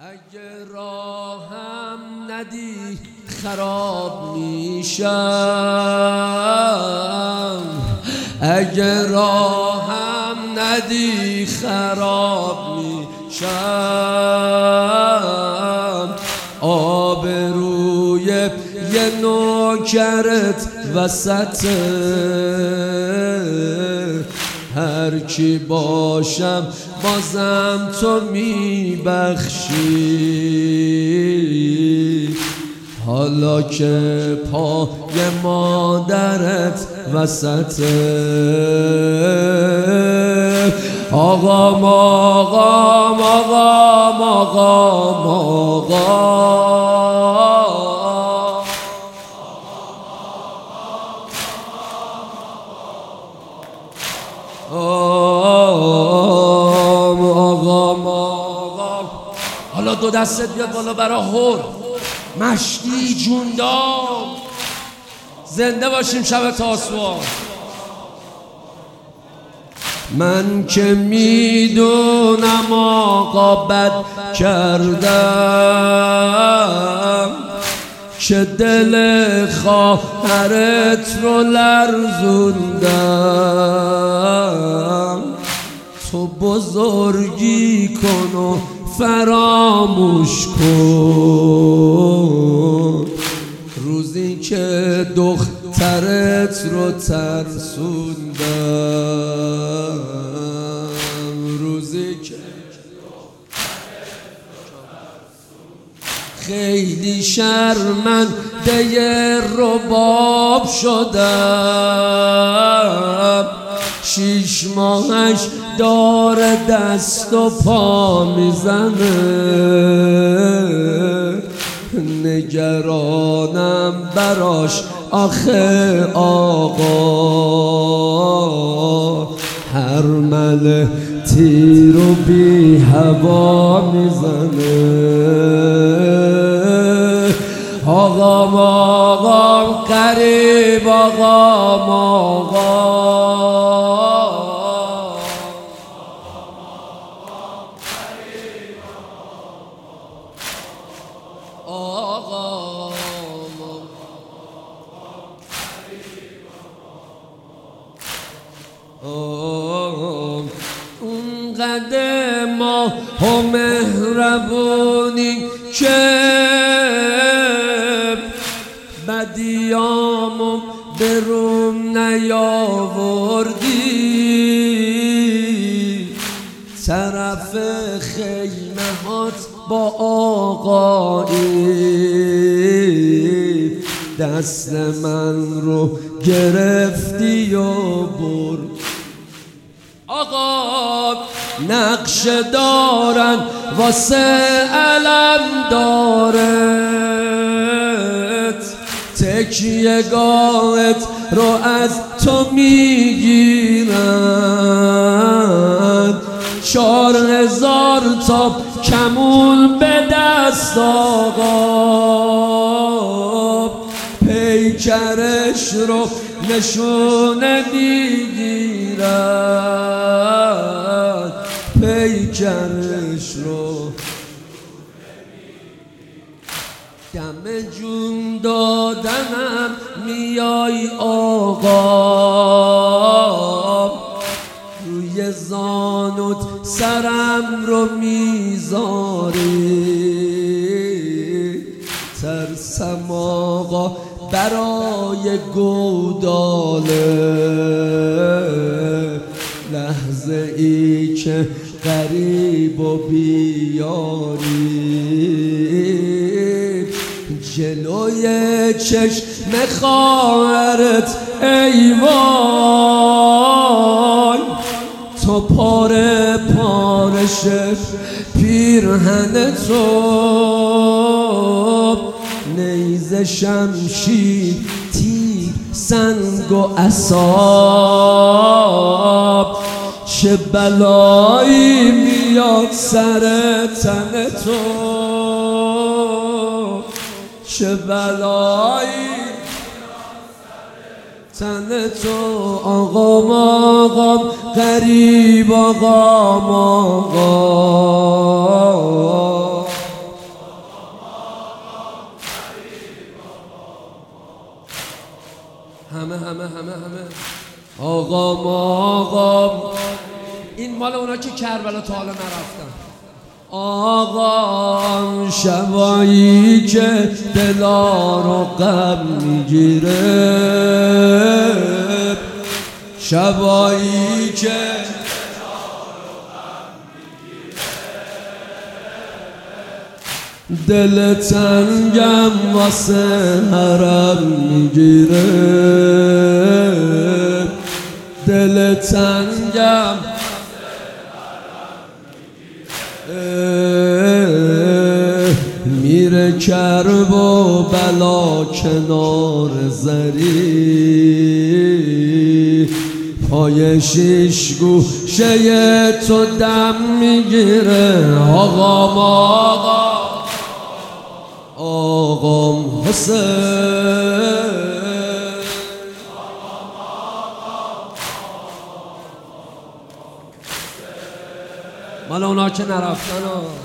اگه راهم ندی خراب میشم، اگه راهم ندی خراب میشم. آبروی یه نوکرت وسط هر کی باشم بازم تو میبخشی. حالا که پای مادرت وسطه آقام آقام آقام آقام آقام آقام آقام. حالا دو دستت بیاد بالا برا هور مشتی جوندام. زنده باشیم شب تاسوعا. من که میدونم آقا بد کردم که دل خواهرت رو لرزوندم. تو بزرگی کن و فراموش کن روزی که دخترت رو ترسوندم. روزی که خیلی شرمنده رباب شدم. 6 ماهش داره دست و پا میزنه. نگرانم براش آخه آقا. هر مله تیر و بی هوا میزنه. آقام آقام قریب آقام آقام. اون قدم و مهربونی که بدیامو به روم نیاوردی. طرف خیمه هات با آقایی دست من رو گرفتی و برد. آقا نقش دارن واسه علم دارت. تکیه گاهت رو از تو میگیرن. 4000 تا کمون به دست آقا. پیکرش رو نشونه میگیرن. پیکرش رو دم جون دادنم میای آقا. روی زانوت سرم رو میذاری. ترسم آقا برای گوداله. لحظه ای که غریب و بیاری جلوی چشم خواهرت ای وای. تو پاره پاره شد پیرهن تو. نیزه شمشیر تیر سنگ و عصا. چه بلایی میاد سر تن تو. چه بلایی تن تو. آقام آقام غریب آقام آقام. آقام این مال اونا که کربلا تا حالا نرفتن. آقام شبایی که دلا رو غم میگیره، شبایی که دل تنگم واسه حرم میگیره، دل تنگم میره کرب و بلا کنار زری، پای شیش گوشه تو دم میگیره. آقام حسین، مال اونا که نرفتن.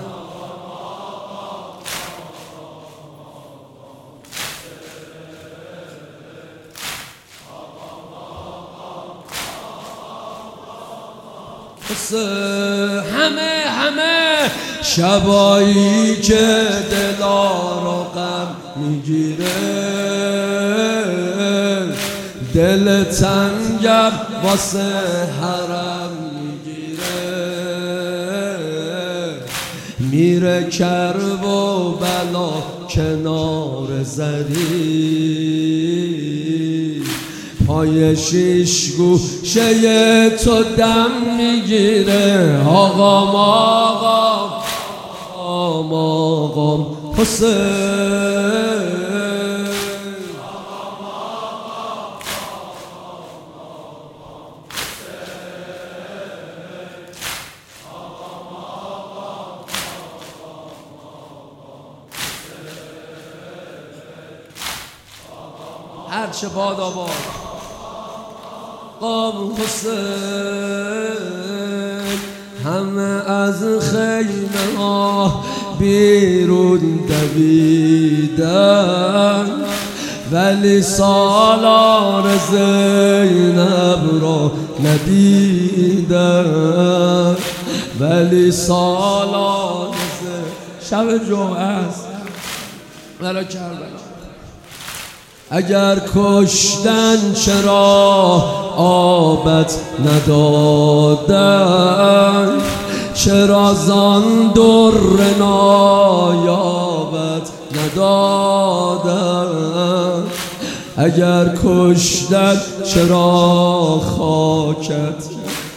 همه شبایی که دلا رو غم میگیره، دل تنگم واسه حرم میگیره، میره کرب و بلا کنار زری، پای شیش گوشه تو دم میگیره. آقام حسین، هر چه باد آباد. آقام حسین همه از خیمه ها بیرون دویدن، ولی سالار زینب را ندیدن، ولی سالار شب جمعه است ولی کربلا. اگر کشتن چرا آبت ندادن، چرا زان در نایابت ندادن، اگر کشتن چرا خاکت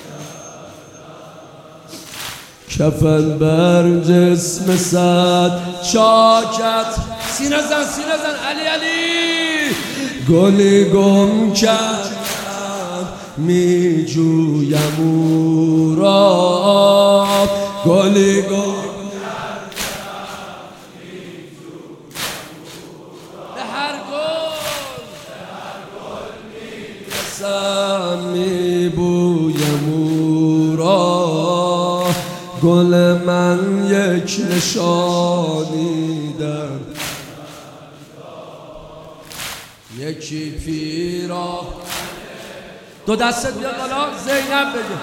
کفن بر جسم صد چاکت. سینه زن علی گلی گم کردم می جویم او را، گلی گم کردم می جویم او را، به هر گل می رسم می بویم او را، گل من یک نشانی در یکی پیرا. دو دستت بیاد بالا زینب بگه.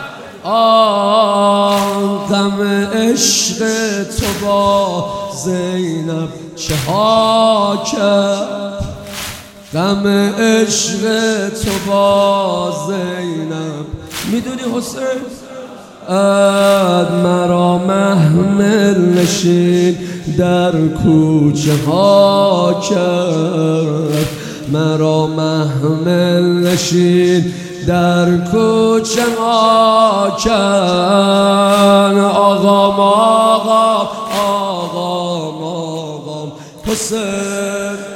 غم عشق تو با زینب چه ها کرد، غم عشق تو با زینب. میدونی حسین مرا محمل نشین در کوچه ها کرد، مرا محمل نشین در کوچه ها کرد. آقام حسین